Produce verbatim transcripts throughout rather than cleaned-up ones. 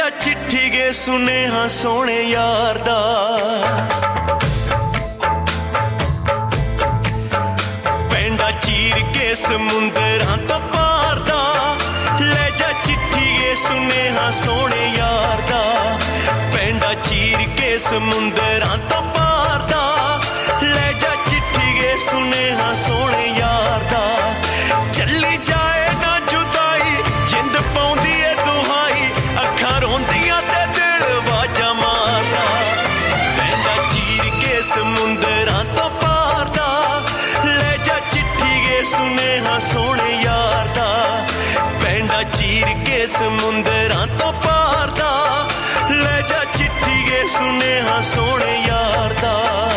ਜਾ ਚਿੱਠੀ ਗੇ ਸੁਨੇਹਾ ਸੋਹਣੇ ਯਾਰ ਦਾ ਪੈਂਡਾ ਚੀਰ ਕੇ ਸਮੁੰਦਰਾਂ ਤੋਂ ਪਾਰ ਦਾ ਲੈ ਜਾ ਚਿੱਠੀ ਗੇ ਸੁਨੇਹਾ ਸੋਹਣੇ ਯਾਰ ਦਾ ਪੈਂਡਾ ਚੀਰ ਕੇ ਸਮੁੰਦਰਾਂ ਤੋਂ ਪਾਰ ਦਾ ਲੈ ਜਾ ਚਿੱਠੀ ਗੇ ਸੁਨੇਹਾ ਸੋਹਣੇ ਯਾਰ ਦਾ ਚੱਲੀ ਜਾਏ ਨਾ ਜੁਦਾਈ ਜਿੰਦ ਪਾਉਂਦੀ ਏ ਦੁਹਾਈ ਅੱਖਾਂ ਰੋਂਦੀਆਂ ਤੇ ਦਿਲ ਵਾਜਾਂ ਮਾਰਦਾ ਪੈਂਡਾ ਚੀਰ ਕੇ ਸਮੁੰਦਰਾਂ ਤੋਂ ਪਾਰ ਦਾ ਲੈ ਜਾ ਚਿੱਠੀ ਗੇ ਸੁਨੇਹਾ ਸੋਹਣੇ ਯਾਰ ਦਾ ਪੈਂਡਾ ਚੀਰ ਕੇ ਸਮੁੰਦਰਾਂ ਤੋਂ ਪਾਰ ਦਾ ਲੈ ਜਾ ਚਿੱਠੀ ਗੇ ਸੁਨੇਹਾ ਸੋਹਣੇ ਯਾਰ ਦਾ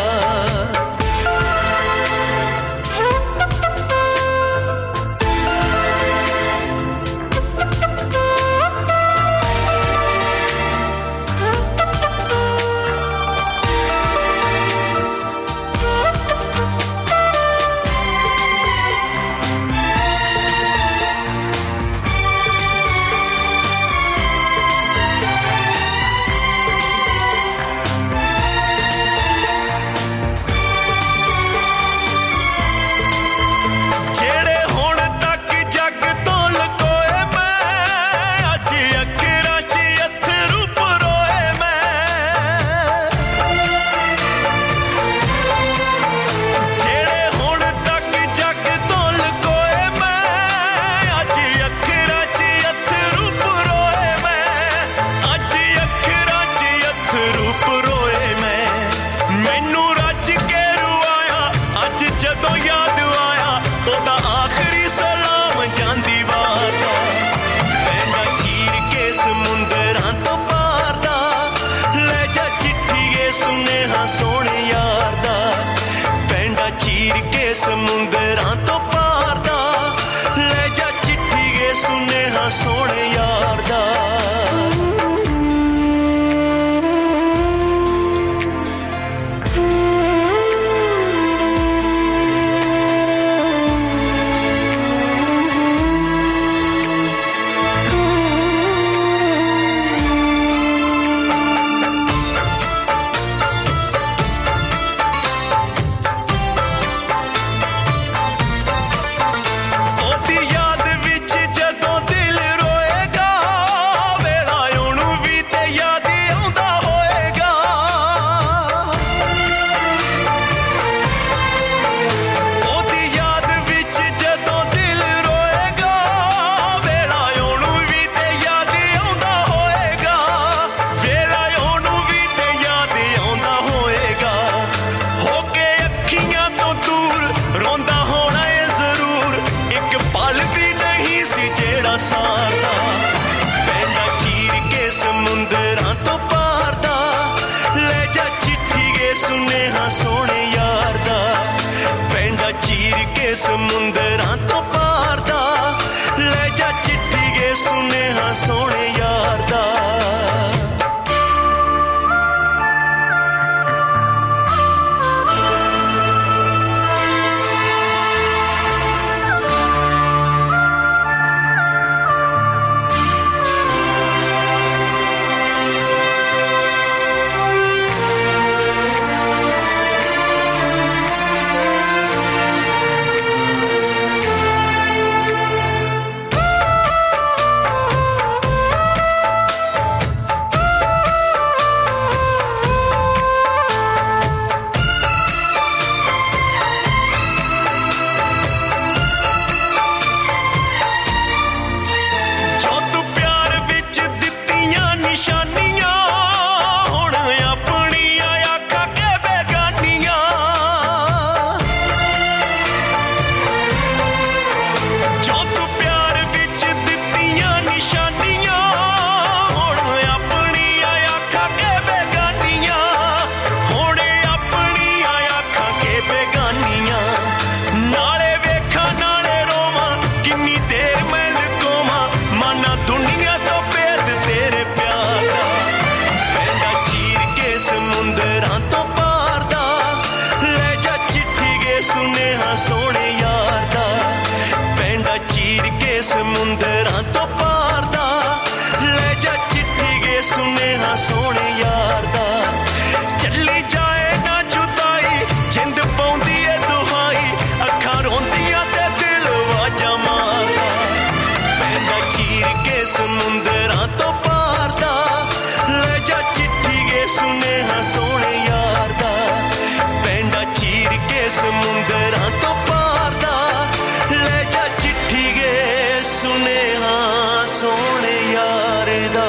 ਸਮੁੰਦਰਾਂ ਤੋਂ ਪਾਰ ਦਾ ਲੈ ਜਾ ਚਿੱਠੀ ਗੇ ਸੁਨੇਹਾ ਸੋਹਣੇ ਯਾਰ ਦਾ ਸੁਨੇਹਾ ਸੋਹਣੇ ਯਾਰ ਦਾ ਪੈਂਡਾ ਚੀਰ ਕੇ ਸਮੁੰਦਰਾਂ ਤੋਂ ਪਾਰ ਦਾ ਲੈ ਜਾ ਚਿੱਠੀ ਗੇ ਸੁਨੇਹਾ ਸੋਹਣੇ ਯਾਰ ਦਾ ਸੁਨੇਹਾ ਸੋਹਣੇ ਯਾਰ ਦਾ। ਚੱਲੀ ਜਾਏ ਨਾ ਜੁਦਾਈ ਜਿੰਦ ਪਾਉਂਦੀ ਏ ਦੁਹਾਈ, ਅੱਖਾਂ ਰੋਂਦੀਆਂ ਤੇ ਦਿਲ ਵਾਜਾਂ ਮਾਰਦਾ। ਪੈਂਦਾ ਚੀਰ ਕੇ ਸਮੁੰਦਰਾਂ ਤੋਂ ਪਾਰ ਦਾ, ਲੈ ਜਾ ਚਿੱਠੀ ਏ ਸੁਨੇਹਾ ਸੋਹਣੇ ਯਾਰ ਦਾ। ਪੈਂਦਾ ਚੀਰ ਕੇ ਸਮੁੰਦਰਾਂ ਤੋਂ ਪਾਰ ਦਾ, ਲੈ ਜਾ ਚਿੱਠੀ ਏ ਸੁਨੇਹਾ ਸੋਹਣੇ ਯਾਰ ਦਾ।